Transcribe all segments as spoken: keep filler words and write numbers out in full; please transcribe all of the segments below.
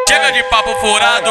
Chega de papo furado.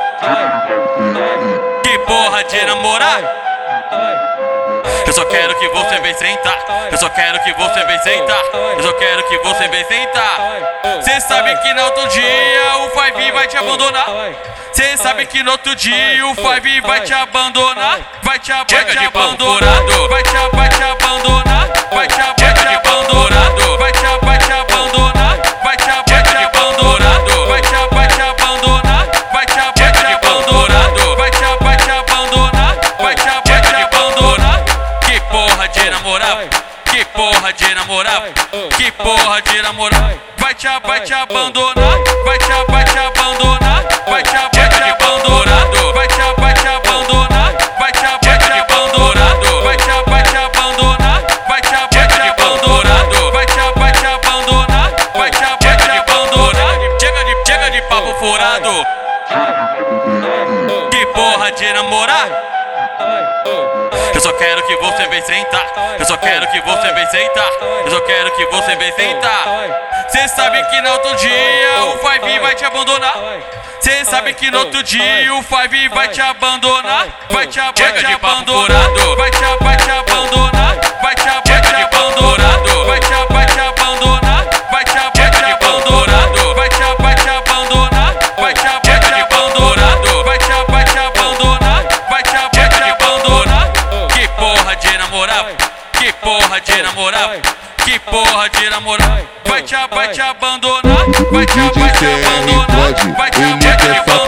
Que porra de namorar. Eu só quero que você vem sentar. Eu só quero que você vem sentar. Eu só quero que você vem sentar. Cê sabe que no outro dia o Five vai te abandonar. Cê sabe que no outro dia o Five vai te abandonar. Vai te, vai te abandonar. Vai te, vai te abandonar. Vai te, vai te abandonar. Vai te, vai te abandonar. Vai te, vai te abandonar. Vai te, vai te abandonar. Vai te, vai te abandonar. Vai te, vai te abandonar. Vai te, vai te abandonar. Que porra de namorar. Que porra de namorar. Que porra de namorar. Vai te, vai te abandonar. Vai te, vai te abandonar. Vai te, vai te abandonar. Vai te, vai te abandonar. Vai te, vai te abandonar. Vai te, vai te abandonar. Vai te, vai te abandonar. Vai te, vai te abandonar. Vai te, vai te abandonar. Chega de, chega de papo furado. Que porra de namorar. Eu só quero que você vem sentar. Eu só quero que você vem sentar. Eu só quero que você vem sentar. Cê sabe que no outro dia o Five vai te abandonar. Cê sabe que no outro dia o Five vai te abandonar. Vai te, vai te abandonar. Vai te, vai te abandonar. Vai te, vai te abandonar. Vai te, vai te abandonar. Vai te, vai te abandonar. Vai te, vai te abandonar. Vai te, vai te abandonar. Vai te, vai te abandonar. Vai te, vai te abandonar. Que porra de namorar. Que porra de namorar. Que porra de namorar. Vai te, vai te abandonar. Vai te, vai te abandonar. Vai te, vai te abandonar.